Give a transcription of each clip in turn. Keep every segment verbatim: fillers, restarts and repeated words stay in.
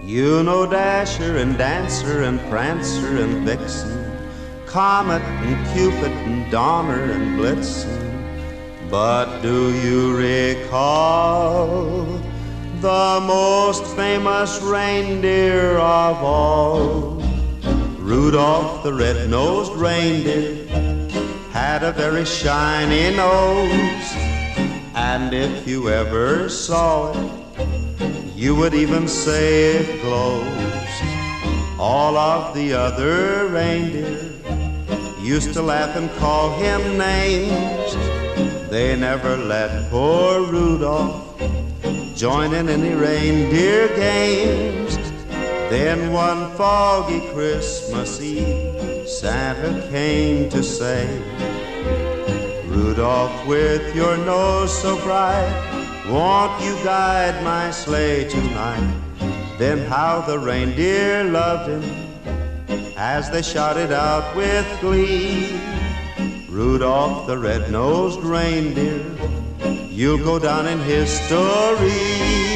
You know Dasher and Dancer and Prancer and Vixen, Comet and Cupid and Donner and Blitzen. But do you recall the most famous reindeer of all? Rudolph the red-nosed reindeer had a very shiny nose, and if you ever saw it, you would even say it glows. All of the other reindeer used to laugh and call him names. They never let poor Rudolph join in any reindeer games. Then one foggy Christmas Eve, Santa came to say, Rudolph, with your nose so bright, won't you guide my sleigh tonight? Then how the reindeer loved him as they shouted out with glee, Rudolph the red-nosed reindeer, you'll go down in history.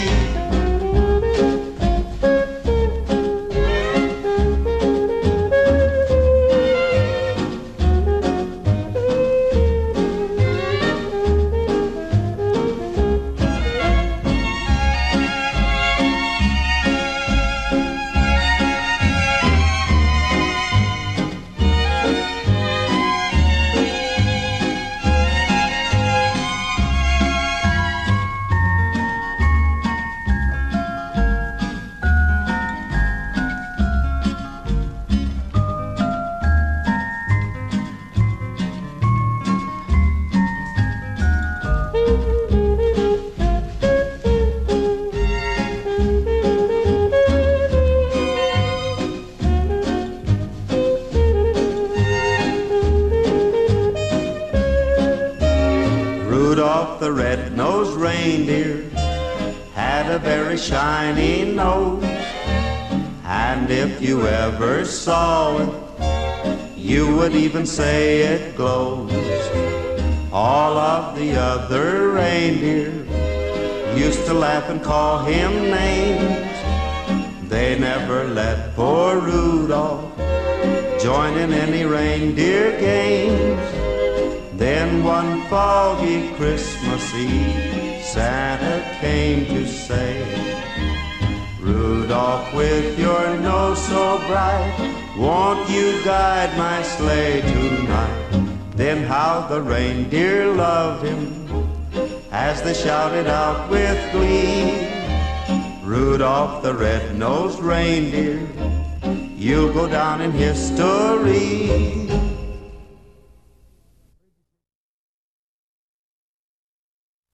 Rudolph the red-nosed reindeer had a very shiny nose, and if you ever saw it, you would even say it glows. All of the other reindeer used to laugh and call him names. They never let poor Rudolph join in any reindeer games. Then one foggy Christmas Eve, Santa came to say, Rudolph, with your nose so bright, won't you guide my sleigh tonight? Then how the reindeer loved him as they shouted out with glee, Rudolph the red-nosed reindeer, you'll go down in history.